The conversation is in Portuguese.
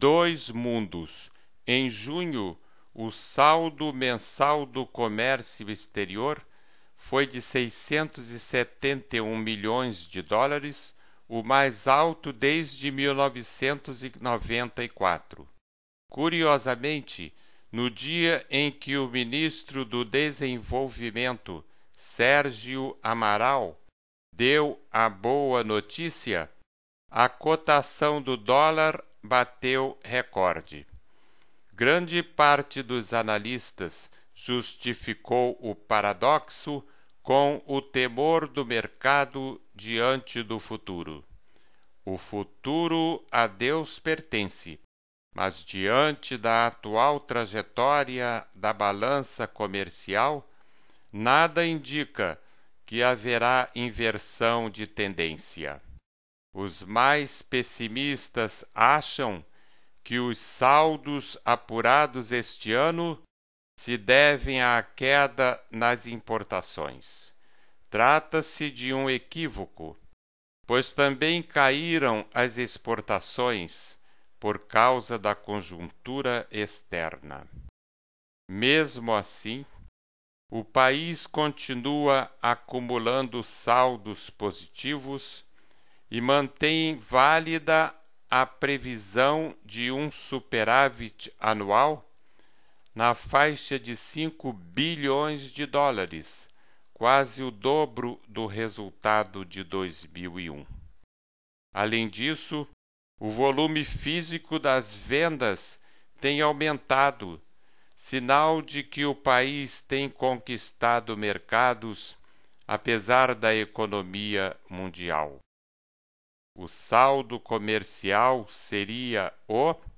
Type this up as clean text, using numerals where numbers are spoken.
dois mundos. Em junho, o saldo mensal do comércio exterior foi de 671 milhões de dólares, o mais alto desde 1994. Curiosamente, no dia em que o ministro do Desenvolvimento, Sérgio Amaral, deu a boa notícia, a cotação do dólar bateu recorde. Grande parte dos analistas justificou o paradoxo com o temor do mercado diante do futuro. O futuro a Deus pertence, mas diante da atual trajetória da balança comercial, nada indica que haverá inversão de tendência. Os mais pessimistas acham que os saldos apurados este ano se devem à queda nas importações. Trata-se de um equívoco, pois também caíram as exportações por causa da conjuntura externa. Mesmo assim, o país continua acumulando saldos positivos e mantém válida a previsão de um superávit anual na faixa de 5 bilhões de dólares, quase o dobro do resultado de 2001. Além disso, o volume físico das vendas tem aumentado, sinal de que o país tem conquistado mercados, apesar da economia mundial. O saldo comercial seria o